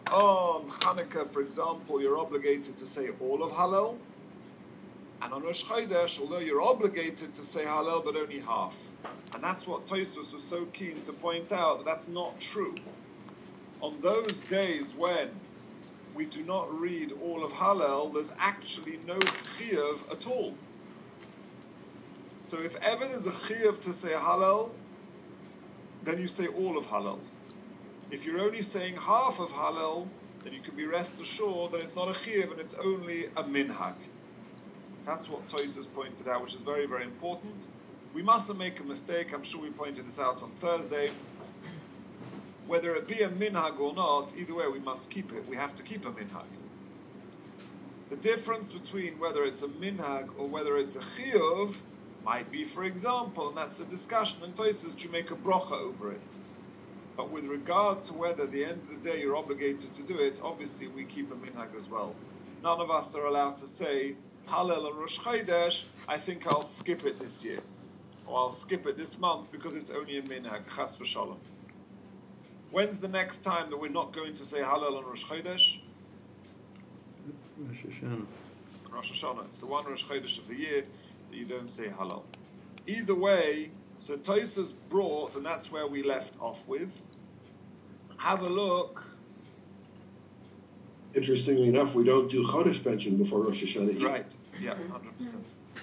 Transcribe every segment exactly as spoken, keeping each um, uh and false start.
on Hanukkah, for example, you're obligated to say all of Hallel, and on Rosh Chodesh, although you're obligated to say Hallel, but only half. And that's what Tosfos was so keen to point out, that that's not true. On those days when we do not read all of Hallel, there's actually no chiyuv at all. So if ever there's a chiyuv to say Hallel, then you say all of Hallel. If you're only saying half of Hallel, then you can be rest assured that it's not a chiyuv and it's only a minhag. That's what Tosfos pointed out, which is very, very important. We mustn't make a mistake. I'm sure we pointed this out on Thursday. Whether it be a minhag or not, either way we must keep it. We have to keep a minhag. The difference between whether it's a minhag or whether it's a chiyuv might be, for example, and that's the discussion in Tosfos, do you make a bracha over it? But with regard to whether at the end of the day you're obligated to do it, obviously we keep a minhag as well. None of us are allowed to say, Hallel and Rosh Chodesh, I think I'll skip it this year. Or I'll skip it this month because it's only a minhag, chas v'shalom. When's the next time that we're not going to say Hallel and Rosh Chodesh? Rosh Hashanah. Rosh Hashanah. It's the one Rosh Chodesh of the year that you don't say Hallel. Either way, so Tosfos brought, and that's where we left off with. Have a look. Interestingly enough, we don't do Chodesh benching before Rosh Hashanah either. Right, yeah, one hundred percent.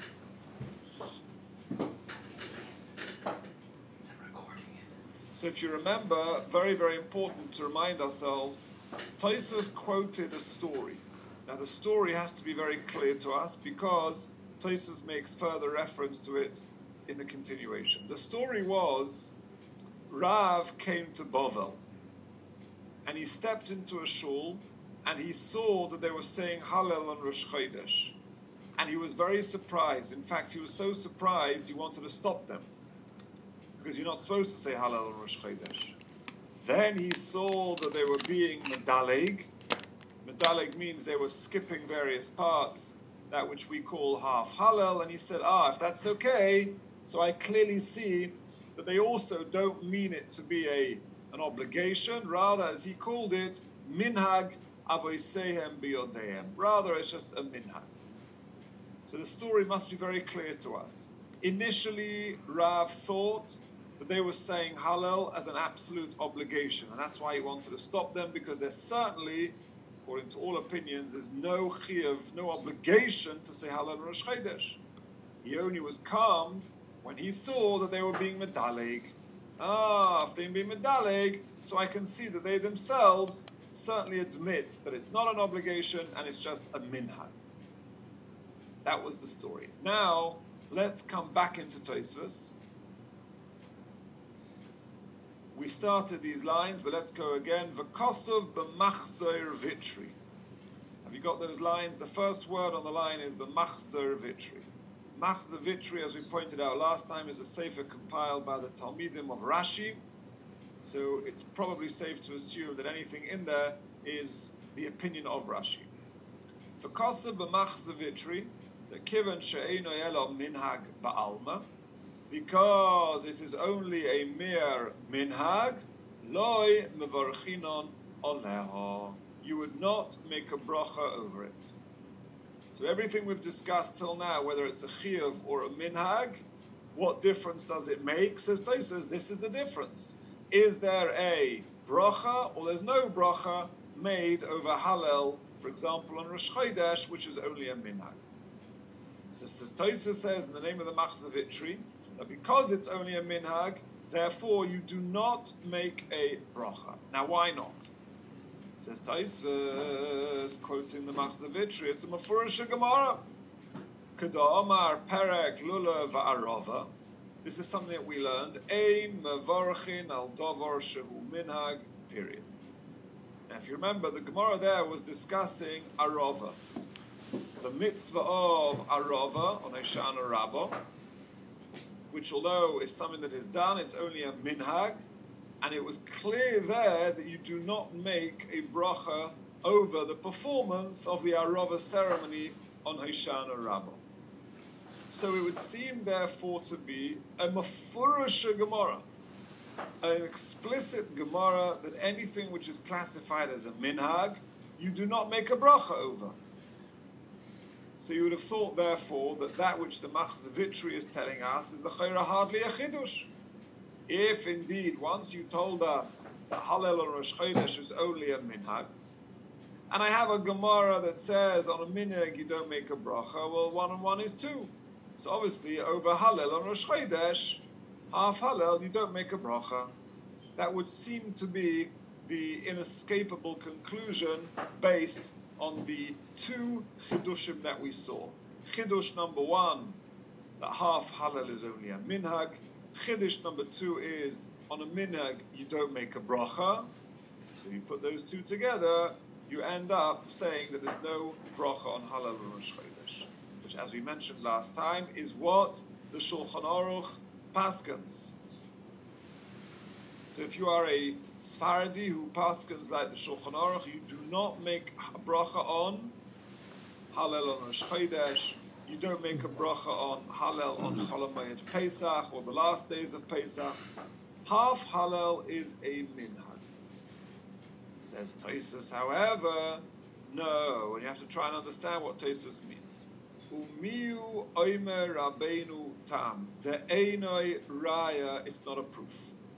So if you remember, very, very important to remind ourselves, Tosfos quoted a story. Now the story has to be very clear to us because Tosfos makes further reference to it in the continuation. The story was, Rav came to Bovel, and he stepped into a shul, and he saw that they were saying Hallel on Rosh Chodesh. And he was very surprised. In fact, he was so surprised he wanted to stop them, because you're not supposed to say Hallel on Rosh Chodesh. Then he saw that they were being medaleg. Medaleg means they were skipping various parts, that which we call half Hallel, and he said, ah, if that's okay, so I clearly see that they also don't mean it to be a an obligation, rather, as he called it, minhag avoisehem biyodehem. Rather, it's just a minhag. So the story must be very clear to us. Initially, Rav thought that they were saying Hallel as an absolute obligation, and that's why he wanted to stop them, because there certainly, according to all opinions, is no chiyuv, no obligation to say Hallel Rosh Chodesh. He only was calmed when he saw that they were being medaleg. Ah, if they're being medaleg, so I can see that they themselves certainly admit that it's not an obligation and it's just a minhag. That was the story. Now, let's come back into Tosfos. We started these lines, but let's go again. V'kosov b'machzor vitri. Have you got those lines? The first word on the line is b'machzor vitri. Machzor vitri, as we pointed out last time, is a sefer compiled by the Talmidim of Rashi. So it's probably safe to assume that anything in there is the opinion of Rashi. V'kosov b'machzor vitri, the kivan she'eino yelo minhag ba'alma, because it is only a mere minhag, loy mevarchinon oleho. You would not make a bracha over it. So everything we've discussed till now, whether it's a chiyuv or a minhag, what difference does it make? Says Tosfos, this is the difference. Is there a bracha or there's no bracha made over Hallel, for example, on Rosh Chodesh, which is only a minhag? So Tosfos says in the name of the Machzor Vitri, that because it's only a minhag, therefore you do not make a bracha. Now why not? Says Tosfos, quoting the Machzor Vitri, it's a Mefurish Gemara. Kedamar perek lula va'arava. This is something that we learned. Ein mevarchin al davar shehu minhag. Period. Now, if you remember, the Gemara there was discussing arava, the mitzvah of arava on Hoshana Rabbah, which, although is something that is done, it's only a minhag, and it was clear there that you do not make a bracha over the performance of the arava ceremony on Hoshana Rabbah. So it would seem, therefore, to be a mafurish Gemara an explicit Gemara that anything which is classified as a minhag, you do not make a bracha over. So you would have thought, therefore, that that which the Machzor Vitri is telling us is the Chayra hardly a Chidush. If indeed, once you told us that Hallel on Rosh Chodesh is only a minhag, and I have a Gemara that says on a minhag you don't make a bracha, well, one and one is two. So obviously, over Hallel on Rosh Chodesh, half Hallel, you don't make a bracha. That would seem to be the inescapable conclusion based on the two chidushim that we saw. Chidush number one, that half Hallel is only a minhag. Chidush number two is, on a minhag, you don't make a bracha. So you put those two together, you end up saying that there's no bracha on Hallel and Rosh Chodesh, which, as we mentioned last time, is what the Shulchan Aruch paskins. So if you are a Sfaradi who paskins like the Shulchan Aruch, you do not make a bracha on Hallel on Rosh Chodesh. You don't make a bracha on Hallel on Chol Hamoed Pesach or the last days of Pesach. Half Hallel is a minhag. Says Tosfos, however, no, and you have to try and understand what Tosfos means. Umiu oimer rabbeinu tam de'enoi raya. It's not a proof.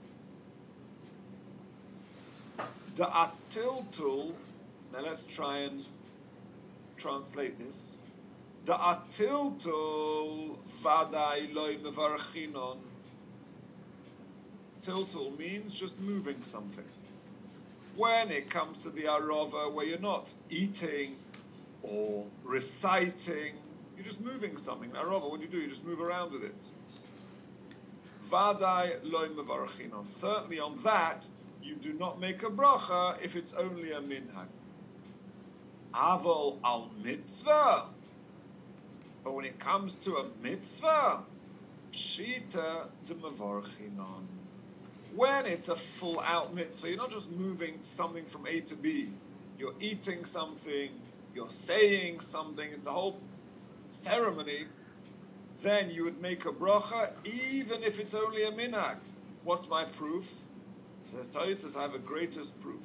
The atiltul. Now let's try and translate this. The atiltul vadai loy mevarchinon. Tiltul means just moving something. When it comes to the arova, where you're not eating or reciting, you're just moving something. Arova, what do you do? You just move around with it. Vadai loy mevarchinon. Certainly on that, you do not make a bracha if it's only a minhag. Aval al mitzvah. But when it comes to a mitzvah, pshita de mevarchinon. When it's a full-out mitzvah, you're not just moving something from A to B. You're eating something, you're saying something, it's a whole ceremony. Then you would make a bracha, even if it's only a minhag. What's my proof? Says Tosfos, I have a greatest proof.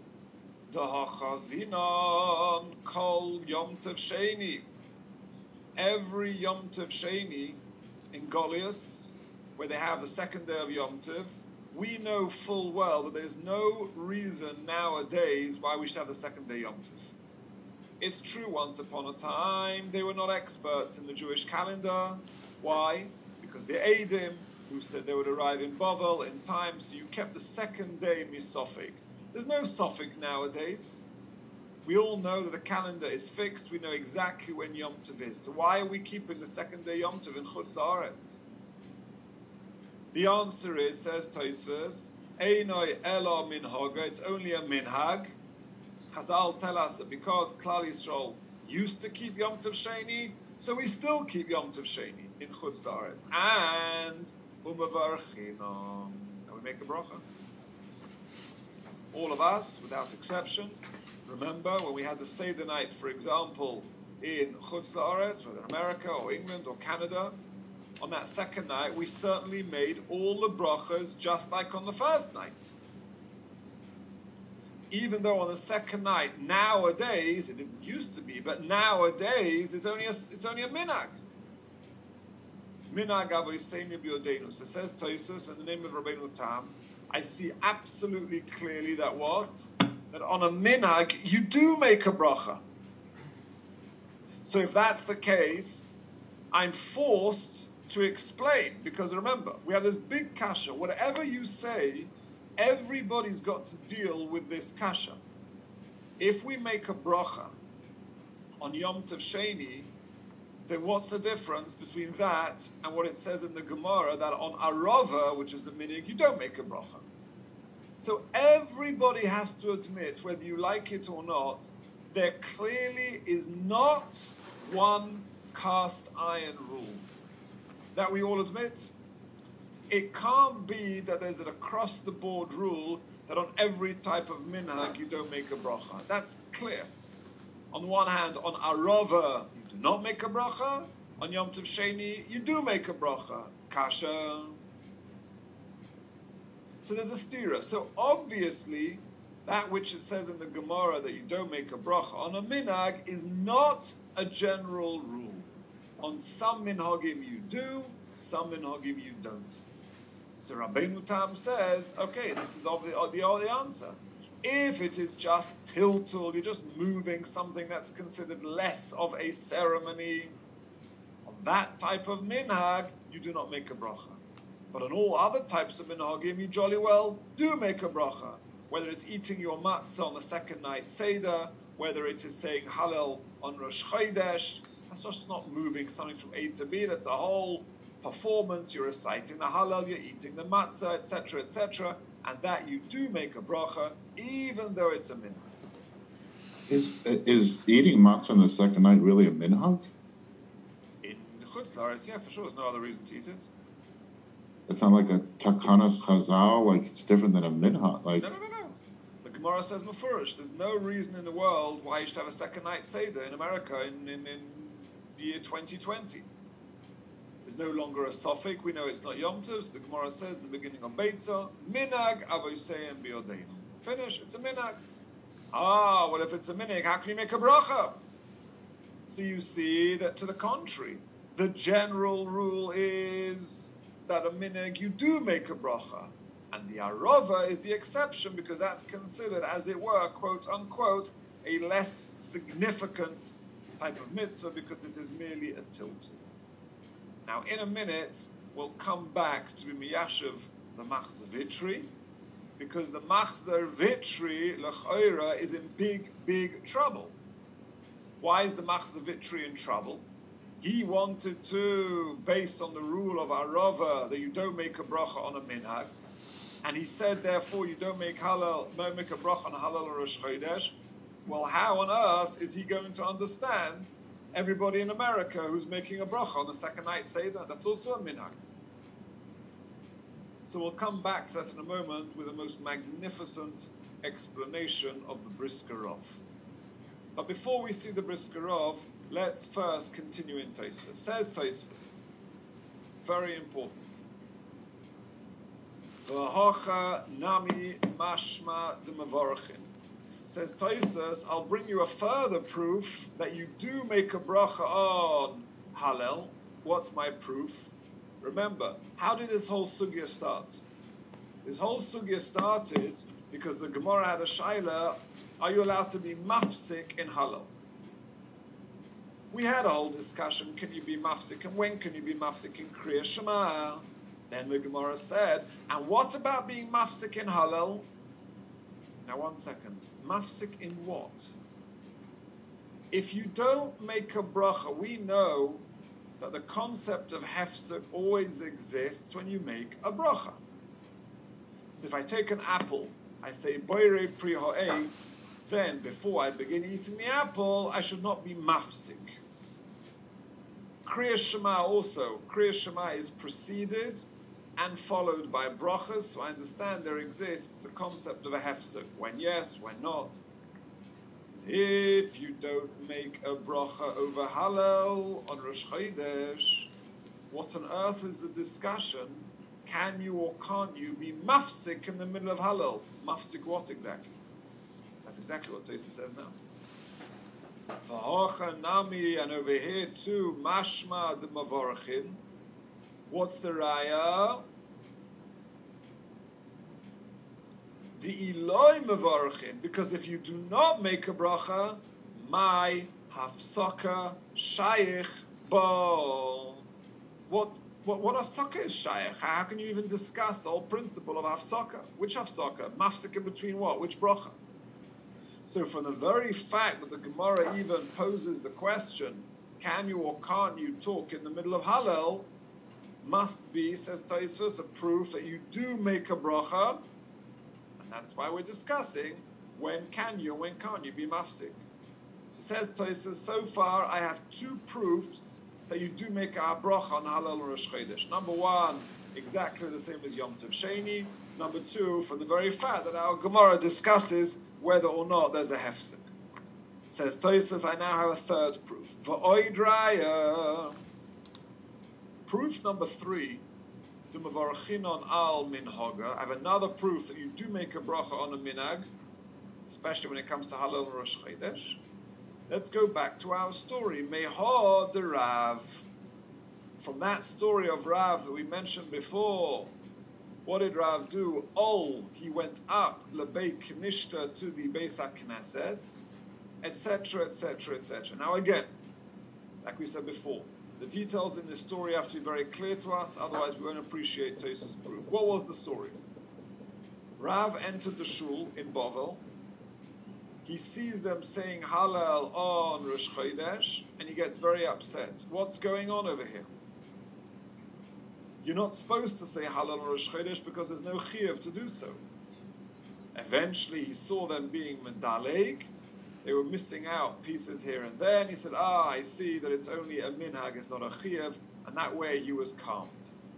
Dahachazinon kol Yom Tov Sheni. Every Yom Tov Sheni in Goliath, where they have the second day of Yom Tov, we know full well that there's no reason nowadays why we should have the second day Yom Tov. It's true, once upon a time, they were not experts in the Jewish calendar. Why? Because the Eidim, who said they would arrive in Bavel in time, so you kept the second day misofik. There's no sofik nowadays. We all know that the calendar is fixed. We know exactly when Yom Tov is. So why are we keeping the second day Yom Tov in Chutz La'aretz? The answer is, says Tosfos, Einoi elo minhaga. It's only a minhag. Chazal tell us that because Klal Yisrael used to keep Yom Tov Sheni, so we still keep Yom Tov Sheni in Chutz La'aretz. And umavarchinon, and we make a bracha. All of us, without exception. Remember when we had the Seder night, for example, in Chutz La'aretz, whether America or England or Canada, on that second night, we certainly made all the brachas just like on the first night. Even though on the second night, nowadays, it didn't used to be, but nowadays, it's only a, it's only a minhag. Minhag avoseinu b'yodeinu. So says Tosfos, in the name of Rabbeinu Tam, I see absolutely clearly that what? That on a minhag, you do make a bracha. So if that's the case, I'm forced to explain, because remember, we have this big kasha. Whatever you say, everybody's got to deal with this kasha. If we make a bracha on Yom Tov Sheni, then what's the difference between that and what it says in the Gemara that on Arava, which is a minhag, you don't make a bracha? So everybody has to admit, whether you like it or not, there clearly is not one cast iron rule. That we all admit. It can't be that there's an across-the-board rule that on every type of minhag you don't make a bracha. That's clear. On the one hand, on Arava, you do not make a bracha. On Yom Tov Sheni, you do make a bracha. Kasha. So there's a stira. So obviously, that which it says in the Gemara that you don't make a bracha on a minhag is not a general rule. On some minhagim you do, some minhagim you don't. So Rabbeinu Tam says, okay, this is the, the, the answer. If it is just tiltul, you're just moving something that's considered less of a ceremony, on that type of minhag, you do not make a bracha. But on all other types of minhagim, you jolly well do make a bracha. Whether it's eating your matzah on the second night Seder, whether it is saying Hallel on Rosh Chodesh, that's just not moving something from A to B, that's a whole performance. You're reciting the Hallel, you're eating the matzah, et cetera, et cetera, and that you do make a bracha, even though it's a minhag. Is is eating matzah on the second night really a minhag? In Chutz La'aretz, yeah, for sure, there's no other reason to eat it. It's not like a takanas chazal, like it's different than a minhag. Like no, no, no, no. The Gemara says mafurish. There's no reason in the world why you should have a second night Seder in America in, in, in the year twenty twenty. There's no longer a suffix. We know it's not Yom Tov. So the Gemara says in the beginning of Beitzah, minhag avoseim biodeinu. Finish. It's a minhag. Ah, well, if it's a minhag, how can you make a bracha? So you see that to the contrary, the general rule is that a minhag you do make a bracha, and the arava is the exception because that's considered, as it were, quote unquote, a less significant type of mitzvah because it is merely a tiltul. Now, in a minute, we'll come back to be miyashiv the machzor vitri, because the machzor vitri l'choira is in big, big trouble. Why is the machzor vitri in trouble? He wanted to, based on the rule of Arava, that you don't make a bracha on a minhag, and he said, therefore, you don't make halal, don't make a bracha on a halal or Rosh Chodesh. Well, how on earth is he going to understand everybody in America who's making a bracha on the second night Seder? That's also a minhag. So we'll come back to that in a moment with the most magnificent explanation of the Brisker Rov. But before we see the Brisker Rov, let's first continue in Tosfos. Says Tosfos, very important. V'hocha nami mashma d'mavorchin. Says Tosfos, I'll bring you a further proof that you do make a bracha on Hallel. What's my proof? Remember, how did this whole sugya start? This whole sugya started because the Gemara had a shaila, are you allowed to be mafsik in Hallel? We had a whole discussion, can you be mafsik and when can you be mafsik in Kriya Shema? Then the Gemara said, and what about being mafsik in Hallel? Now one second, mafsik in what? If you don't make a bracha, we know that the concept of hefsek always exists when you make a bracha. So if I take an apple, I say, boire pri ha'etz, then before I begin eating the apple, I should not be mafsik. Kriya Shema also. Kriya Shema is preceded and followed by brachas, so I understand there exists the concept of a hefsek. When yes, when not. If you don't make a bracha over Hallel on Rosh Chodesh, what on earth is the discussion? Can you or can't you be mafsik in the middle of Hallel? Mafsik what exactly? That's exactly what Tosfos says now. V'hocha nami, and over here too, mashma d'mavorchin. What's the raya? D'iloi mavorchin, because if you do not make a bracha, my hafsaka shayich bo. What what what hafsaka is shayich? How can you even discuss the whole principle of hafsaka? Which hafsaka? Mafsika between what? Which bracha? So from the very fact that the Gemara even poses the question, can you or can't you talk in the middle of Hallel, must be, says Tosfos, a proof that you do make a bracha, and that's why we're discussing when can you, when can't you be mafsik. So says Tosfos, so far I have two proofs that you do make a bracha on Hallel or Rosh Chodesh. Number one, exactly the same as Yom Tov Sheni. Number two, from the very fact that our Gemara discusses whether or not there's a hefsek. Says Tosfos, I now have a third proof. V'oid raya. Proof number three, to Mavarchinon al minhaga. I have another proof that you do make a bracha on a minhag, especially when it comes to Halal and Rosh Chodesh. Let's go back to our story. Meha de Rav. From that story of Rav that we mentioned before, what did Rav do? Oh, he went up lebeit knishta to the Beis HaKnesses, et cetera, et cetera, et cetera. Now again, like we said before, the details in this story have to be very clear to us, otherwise we won't appreciate Tosfos' proof. What was the story? Rav entered the shul in Bovel. He sees them saying Hallel on Rosh Chodesh, and he gets very upset. What's going on over here? You're not supposed to say Hallel on Rosh Chodesh because there's no chiyuv to do so. Eventually, he saw them being medaleg. They were missing out pieces here and there, and he said, ah, I see that it's only a minhag, it's not a chiyuv, and that way he was calmed.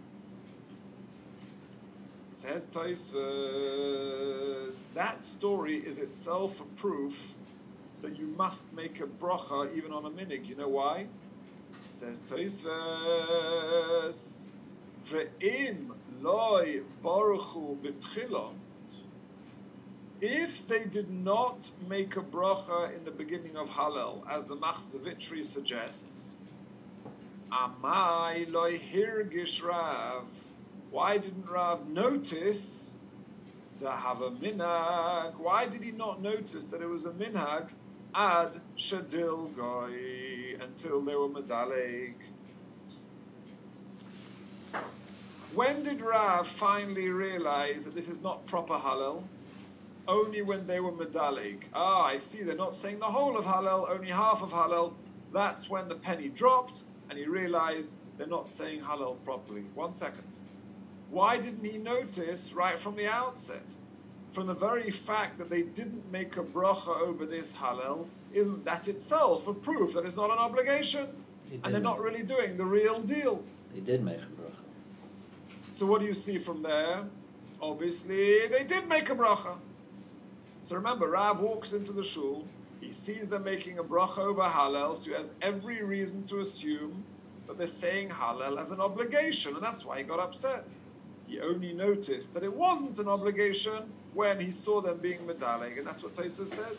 Says Tosfos, that story is itself a proof that you must make a bracha even on a minig. You know why? Says Tosfos, ve'im loy baruchu b'tchila. If they did not make a bracha in the beginning of Hallel, as the Machzor Vitri suggests, amai loy hirgish Rav. Why didn't Rav notice the have a minhag? Why did he not notice that it was a minhag ad shadil goy until they were medaleg? When did Rav finally realize that this is not proper Hallel? Only when they were medaleg. Ah, I see, they're not saying the whole of Hallel, only half of Hallel. That's when the penny dropped, and he realized they're not saying Hallel properly. One second. Why didn't he notice right from the outset? From the very fact that they didn't make a bracha over this Hallel, isn't that itself a proof that it's not an obligation? And they're not really doing the real deal. They did make a bracha. So what do you see from there? Obviously, they did make a bracha. So remember, Rav walks into the shul, he sees them making a bracha over Hallel, so he has every reason to assume that they're saying Hallel as an obligation, and that's why he got upset. He only noticed that it wasn't an obligation when he saw them being medaleg, and that's what Tosfos says.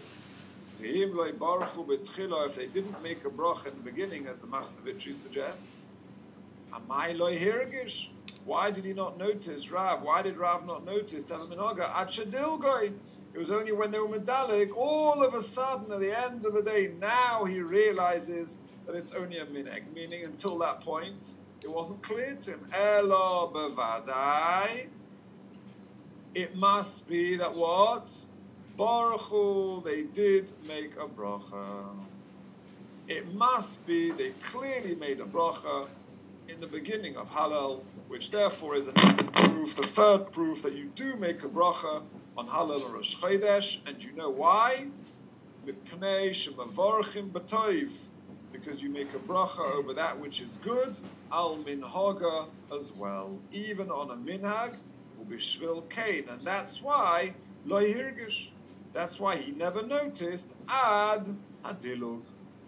If they didn't make a bracha in the beginning, as the Machzor Vitri suggests, amai loy hirgish. Why did he not notice Rav? Why did Rav not notice Telminaga ad shadil goy? It was only when they were medaleg, all of a sudden, at the end of the day, now he realizes that it's only a minhag. Meaning, until that point, it wasn't clear to him. Elo bevadai. It must be that what? Baruch Hu, they did make a bracha. It must be they clearly made a bracha in the beginning of Hallel, which therefore is another proof, the third proof that you do make a bracha on Hallel or Rosh Chodesh, and you know why? Mipnei shemavarchim b'toiv, because you make a bracha over that which is good, al minhaga as well, even on a minhag, ubishvil kain, and that's why lo hirgish. That's why he never noticed ad hadilug.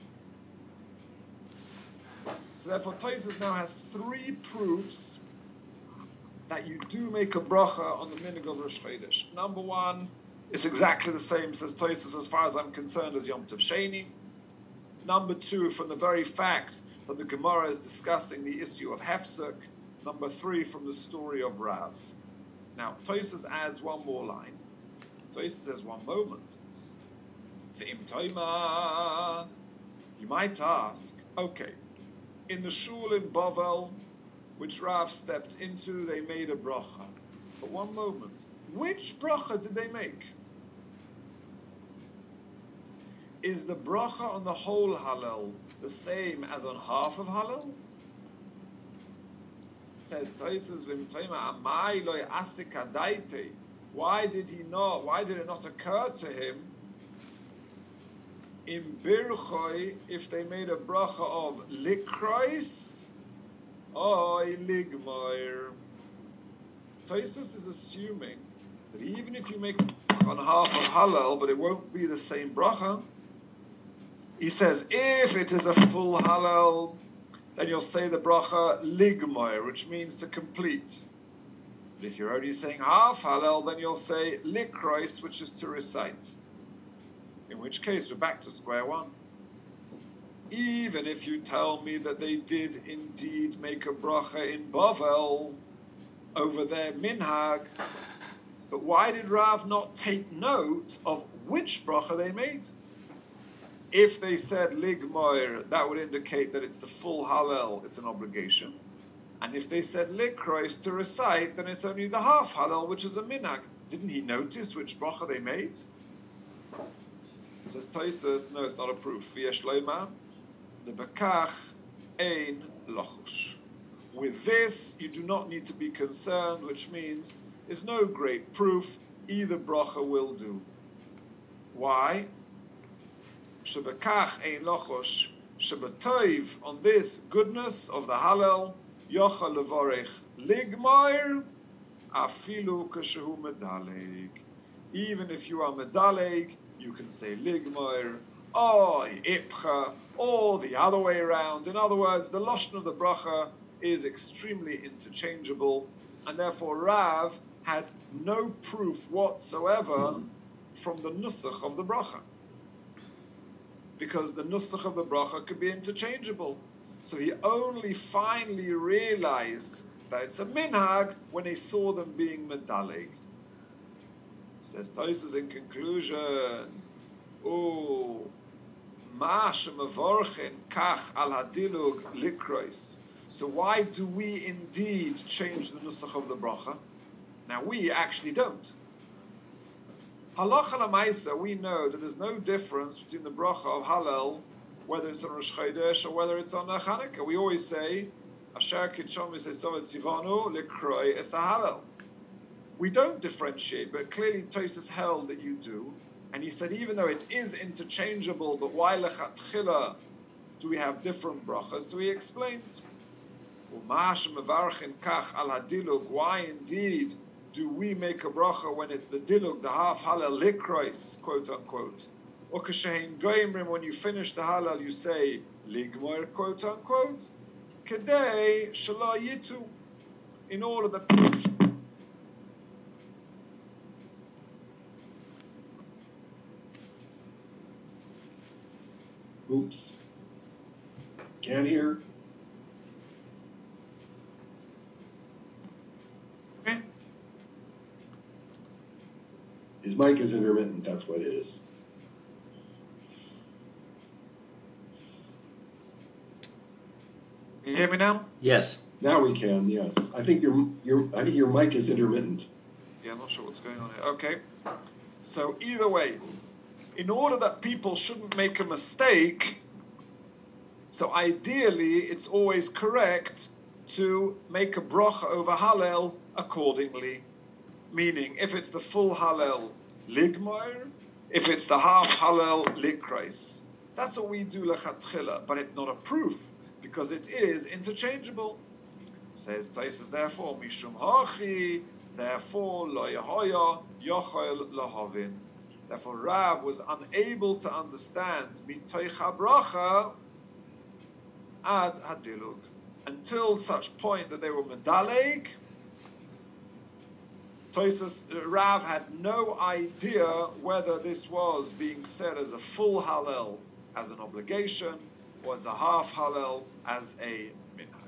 So therefore, Tosfos now has three proofs that you do make a bracha on the minhag of Rosh Chodesh. Number one, it's exactly the same, says Tosfos, as far as I'm concerned, as Yom Tov Sheni. Number two, from the very fact that the Gemara is discussing the issue of Hefsek. Number three, from the story of Rav. Now, Tosfos adds one more line. Tosfos says one moment. V'im toima. You might ask, okay, in the shul in Bovel, which Rav stepped into, they made a bracha. But one moment, which bracha did they make? Is the bracha on the whole Hallel the same as on half of Hallel? Says Tosfos, "V'imtoima amai lo yasik adaite." Why did he not? Why did it not occur to him? In birchoi, if they made a bracha of likrois, oy ligmoir. Tosfos is assuming that even if you make on half of Hallel, but it won't be the same bracha. He says, if it is a full Hallel, then you'll say the bracha ligmoir, which means to complete. But if you're only saying half Hallel, then you'll say Likrois, which is to recite. In which case, we're back to square one. Even if you tell me that they did indeed make a bracha in Bavel over their minhag, but why did Rav not take note of which bracha they made? If they said ligmoir, that would indicate that it's the full Hallel, it's an obligation. And if they said likrois, to recite, then it's only the half Hallel, which is a minhag. Didn't he notice which bracha they made? Says Tosfos, no, it's not a proof. V'yesh loymar, the bekach ein lochush. With this, you do not need to be concerned, which means there's no great proof. Either bracha will do. Why? Shebekach ein lochush. Shebetoiv, on this goodness of the Hallel, yochal levorech ligmoir, afilu kashehu medaleg. Even if you are medaleg, you can say ligmoir, or ipcha, or the other way around. In other words, the lashon of the bracha is extremely interchangeable, and therefore Rav had no proof whatsoever from the nusach of the bracha, because the nusach of the bracha could be interchangeable. So he only finally realized that it's a minhag when he saw them being medalig. Says Tosfos in conclusion, oh, ma shemavorchen kach al hadilug likrois. So why do we indeed change the nusach of the bracha? Now we actually don't. Halacha l'maisa, we know that there's no difference between the bracha of Hallel, whether it's on Rosh Chodesh or whether it's on Chanukah. We always say, Asher kitshom v'seisovet tzivanu likroi es Hallel. We don't differentiate, but clearly Tosfos held that you do. And he said, even though it is interchangeable, but why lechatchila do we have different brachas? So he explains, why indeed do we make a bracha when it's the dilug, the half halal likrois, quote unquote? Or kashein goimrim, when you finish the halal, you say ligmor, quote unquote. Kedei shala yitu, in order that people. Oops. Can't hear. His mic is intermittent, that's what it is. Can you hear me now? Yes. Now we can, yes. I think your your I think your mic is intermittent. Yeah, I'm not sure what's going on here. Okay. So either way, in order that people shouldn't make a mistake, so ideally it's always correct to make a bracha over Hallel accordingly. Meaning, if it's the full Hallel, ligmoir, if it's the half Hallel, likrois. That's what we do lechatchila, but it's not a proof, because it is interchangeable. Says Tosfos, therefore, mishum hachi, therefore, lo yehoya, yochel lahavin. Therefore, Rav was unable to understand mitoich habracha ad hadilug, until such point that they were medaleg. Tosfos, Rav had no idea whether this was being said as a full Hallel, as an obligation, or as a half Hallel, as a minhag.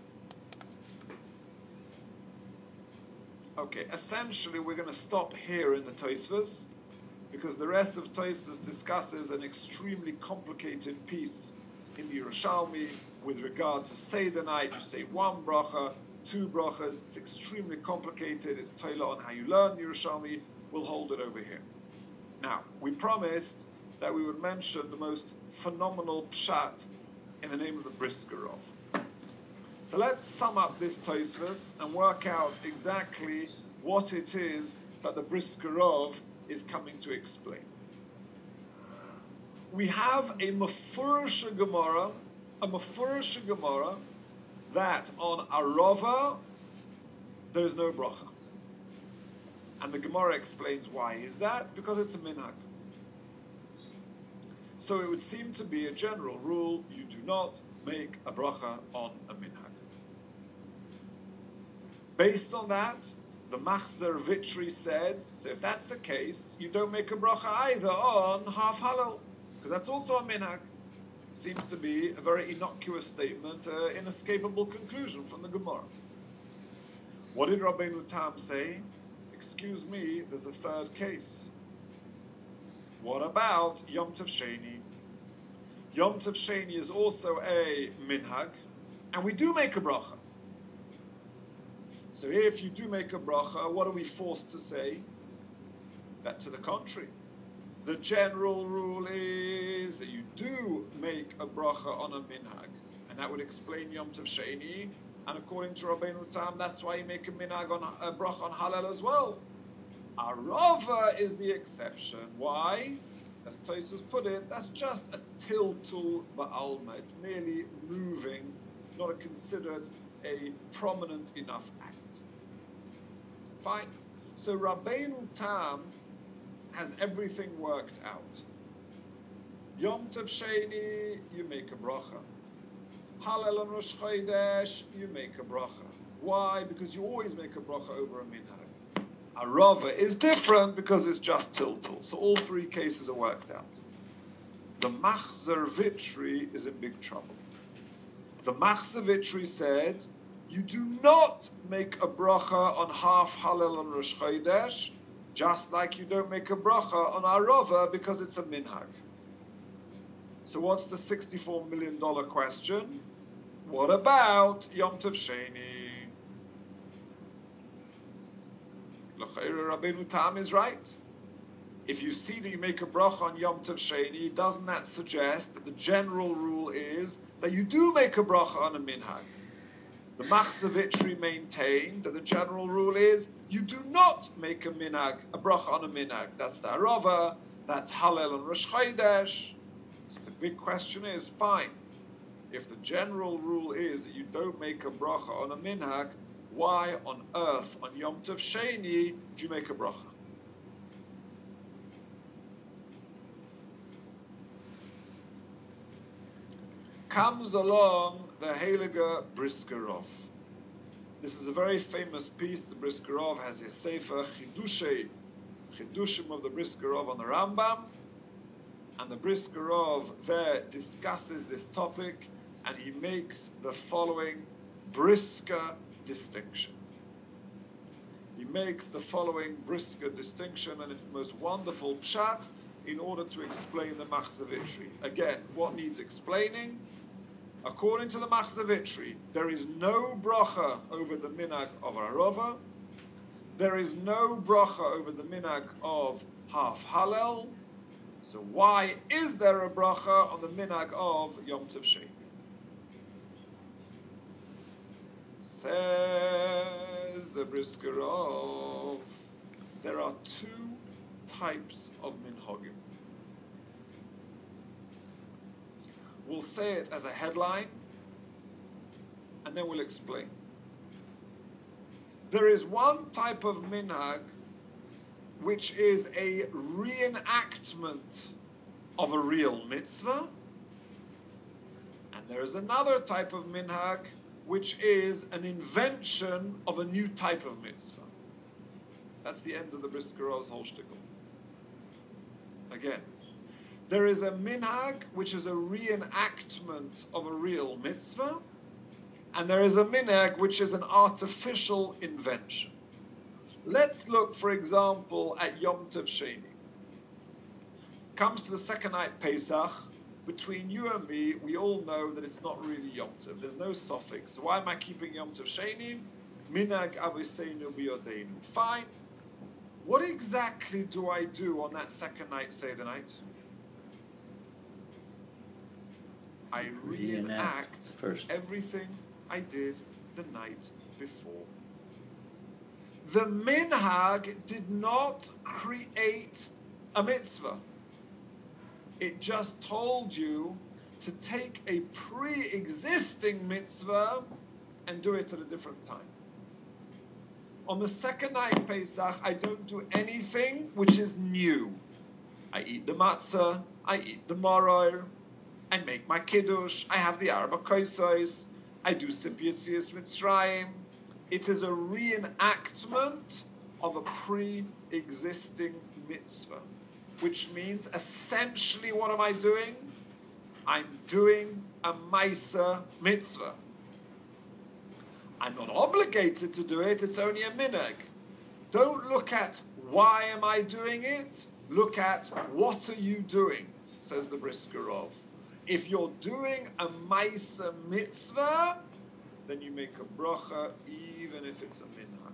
Okay, essentially we're going to stop here in the Tosfos, because the rest of Tosfos discusses an extremely complicated piece in the Yerushalmi with regard to Seder night. You say one bracha, two brachas. It's extremely complicated. It's Torah on how you learn Yerushalmi. We'll hold it over here. Now, we promised that we would mention the most phenomenal pshat in the name of the Briskerov. So let's sum up this Tosfos and work out exactly what it is that the Briskerov is coming to explain. We have a Mefurish Gemara, a Mefurish Gemara, that on Arova there is no bracha. And the Gemara explains why is that? Because it's a minhag. So it would seem to be a general rule, you do not make a bracha on a minhag. Based on that, The Machzer Vitri said, so if that's the case, you don't make a bracha either on half halal, because that's also a minhag. Seems to be a very innocuous statement, uh, inescapable conclusion from the Gemara. What did Rabbeinu Tam say? Excuse me, there's a third case. What about Yom Tov Sheni? Yom Tov Sheni is also a minhag, and we do make a bracha. So if you do make a bracha, what are we forced to say? That to the contrary. The general rule is that you do make a bracha on a minhag, and that would explain Yom Tov Sheni. And according to Rabbeinu Tam, that's why you make a minhag on a bracha on halal as well. Arava is the exception. Why? As Tosfos put it, that's just a tiltul ba'alma. It's merely moving, not a considered a prominent enough act. Fine. So Rabbeinu Tam has everything worked out. Yom Tov Sheni, you make a bracha. Halal on Rosh Chodesh, you make a bracha. Why? Because you always make a bracha over a minhag. Arava is different because it's just tiltul. So all three cases are worked out. The Machzer Vitri is in big trouble. The Machzer Vitri said, you do not make a bracha on half halal on Rosh Chodesh, just like you don't make a bracha on Arava because it's a minhag. So what's the sixty-four million dollars question? What about Yom Tov Sheni? L'chayra Rabbeinu Tam is right. If you see that you make a bracha on Yom Tov Sheni, doesn't that suggest that the general rule is that you do make a bracha on a minhag? The Machzer Vitri maintained that the general rule is you do not make a minhag, a bracha on a minhag. That's the Arava, that's Halal on Rosh Chodesh. So the big question is, fine, if the general rule is that you don't make a bracha on a minhag, why on earth, on Yom Tov Sheni, do you make a bracha? Comes along the Heilige Briskerov. This is a very famous piece. The Briskerov has his Sefer Chidushei, Chidushim of the Briskerov on the Rambam, and the Briskerov there discusses this topic, and he makes the following Brisker distinction. He makes the following Brisker distinction, and it's the most wonderful pshat in order to explain the Machzer Vitri. Again, what needs explaining? According to the Machzer Vitri, there is no bracha over the minhag of Arava. There is no bracha over the minhag of half halal. So why is there a bracha on the minhag of Yom Tov Sheni? Says the Briskerov, there are two types of minhagim. We'll say it as a headline, and then we'll explain. There is one type of minhag which is a reenactment of a real mitzvah, and there is another type of minhag which is an invention of a new type of mitzvah. That's the end of the Briskerov's whole shtickle. Again, there is a minhag which is a reenactment of a real mitzvah, and there is a minhag which is an artificial invention. Let's look, for example, at Yom Tov Sheni. Comes to the second night Pesach. Between you and me, we all know that it's not really Yom Tov. There's no suffix. So why am I keeping Yom Tov Sheni? Minhag Aviseinu B'Yodeinu. Fine. What exactly do I do on that second night, Seder night? I reenact first everything I did the night before. The minhag did not create a mitzvah. It just told you to take a pre-existing mitzvah and do it at a different time. On the second night Pesach, I don't do anything which is new. I eat the matzah, I eat the maror, I make my kiddush, I have the arba kosos, I do Sip Yitzias Mitzrayim, It is a reenactment of a pre-existing mitzvah, which means essentially what am I doing? I'm doing a Maisa mitzvah. I'm not obligated to do it, it's only a minhag. Don't look at why am I doing it, look at what are you doing, says the Briskerov. If you're doing a Maisa mitzvah, then you make a bracha even if it's a minhag.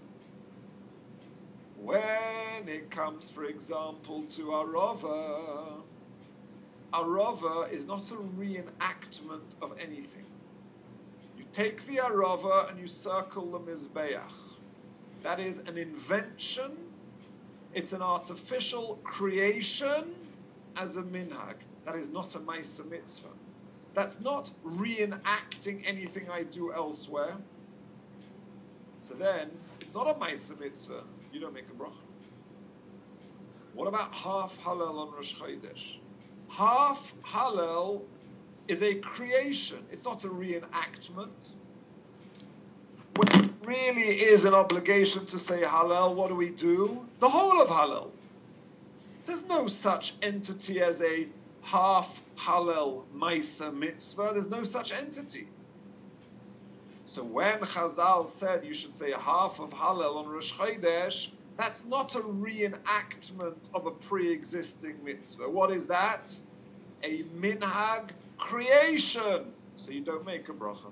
When it comes, for example, to Arava, Arava is not a reenactment of anything. You take the Arava and you circle the Mizbeach. That is an invention. It's an artificial creation as a minhag. That is not a Maisa mitzvah. That's not reenacting anything I do elsewhere. So then, it's not a Maisa mitzvah. You don't make a bracha. What about half Hallel on Rosh Chodesh? Half Hallel is a creation. It's not a reenactment. When it really is an obligation to say Hallel, what do we do? The whole of Hallel. There's no such entity as a half Hallel Maisa mitzvah. There's no such entity. So when Chazal said you should say a half of Hallel on Rosh Chodesh, that's not a reenactment of a pre-existing mitzvah. What is that? A minhag creation. So you don't make a bracha.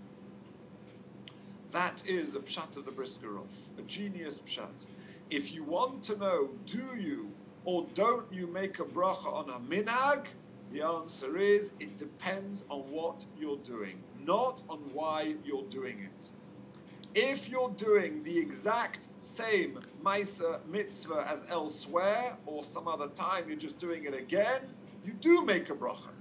That is the pshat of the Briskerov, a genius pshat. If you want to know, do you or don't you make a bracha on a minhag, the answer is, it depends on what you're doing, not on why you're doing it. If you're doing the exact same Maisa mitzvah as elsewhere, or some other time you're just doing it again, you do make a bracha.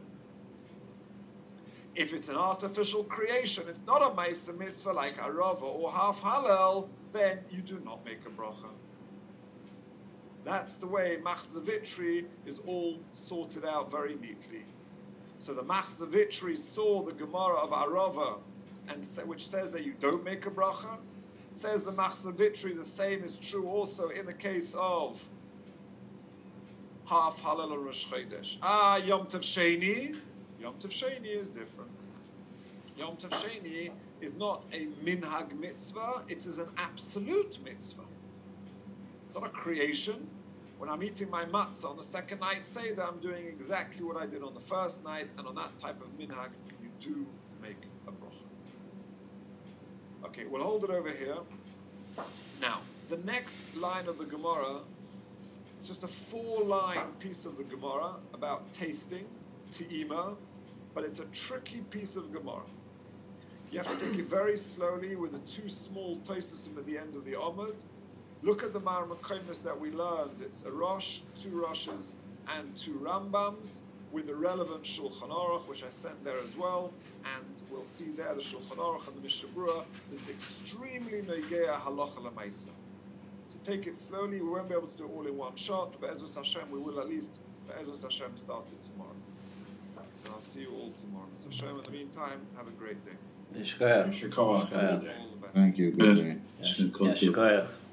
If it's an artificial creation, it's not a Maisa mitzvah like Arava or half Hallel, then you do not make a bracha. That's the way Machzor Vitry is all sorted out very neatly. So the Machzor Vitry saw the Gemara of Arava, and sa- which says that you don't make a bracha. Says the Machzor Vitry the same is true also in the case of half Hallel or Rosh Chodesh. Ah, Yom Tov Sheni. Yom Tov Sheni is different. Yom Tov Sheni is not a minhag mitzvah, it is an absolute mitzvah. It's not a creation. When I'm eating my matzah on the second night Seder, I'm doing exactly what I did on the first night, and on that type of minhag, you do make a bracha. Okay, we'll hold it over here. Now, the next line of the Gemara, it's just a four-line piece of the Gemara about tasting, te'ima, but it's a tricky piece of Gemara. You have to take it very slowly with the two small tosasim at the end of the Omid. Look at the Marmakomis that we learned. It's a Rosh, two Roshes, and two Rambams with the relevant Shulchan Aruch, which I sent there as well. And we'll see there the Shulchan Aruch and the Mishnah Berurah. This is extremely Negeya Halacha L'Maisa. So take it slowly. We won't be able to do it all in one shot, but Be'ezus Hashem, we will at least, Be'ezus Hashem, start it tomorrow. So I'll see you all tomorrow. So Hashem, in the meantime, have a great day. Yeshkoyach. Shikoach, have a good day. All the best. Thank you. Good day. Yeshkoyach.